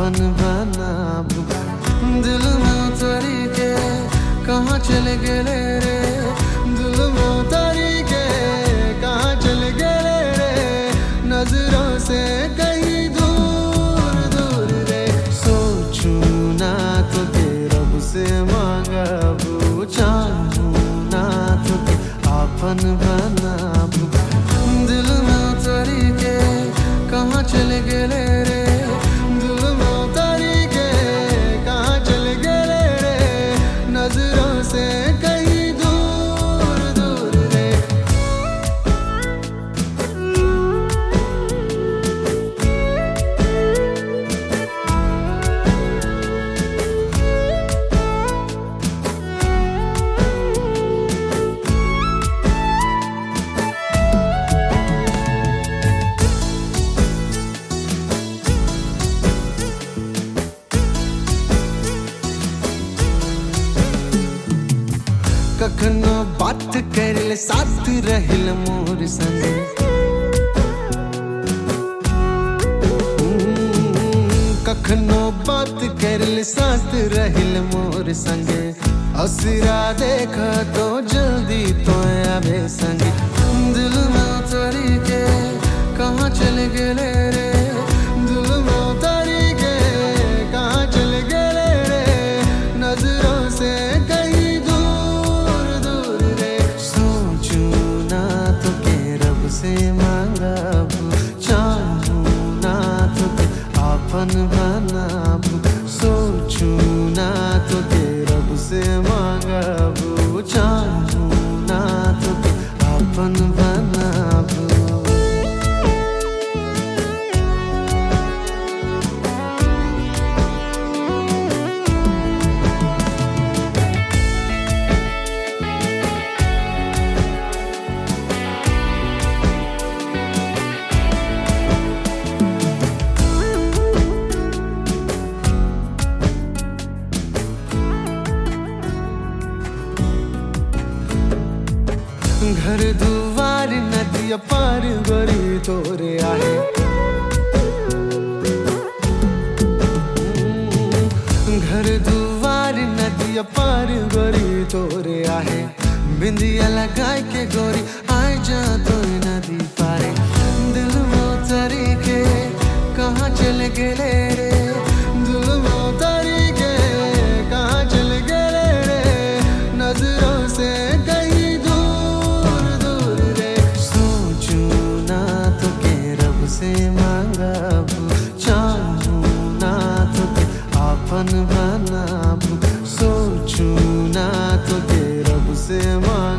आपन बनाबू। दिल में उतरी के कहाँ चले गेले रे, दिल में उतरी के कहाँ चले गेले रे, नजरों से कहीं दूर दूर रे। सोचूं ना तो के रब से मांगबू, चाहूं ना तो के आपन बनाबू। दिल में उतरी के कहाँ चले गेले रे, दिल में उतरी के कहाँ चले गेले रे, नजरों से कहीं दूर दूर रे। कखनो बात करले साथ रहिल मोर संगे, कखनो बात करले साथ रहिल मोर संगे। असरा देखा तो जल्दी तो आवे संगे। दिल में उतरी के कहाँ चले गेले रे, दिल में उतरी के कहाँ चले गेले रे, नजरों से कहीं से मांगबू, चाहूं ना तो के आपन बनाबू। सोचूं ना तो के रब से मांगबू, चाहूं ना तो के आपन बनाबू। घर दुआर नदिया पार गोरी तोरे आहे, घर दुआर नदिया पार गोरी तोरे आहे। बिंदिया लगाए के गोरी आए जा तो नदी पारे। दिल में उतरी के कहाँ चले गेले रे, दिल में उतरी के कहाँ चले गेले रे, नजरों से कहीं से मांगबू, चाहूं ना तो के आपन बनाबू। सोचूं ना तो के रब से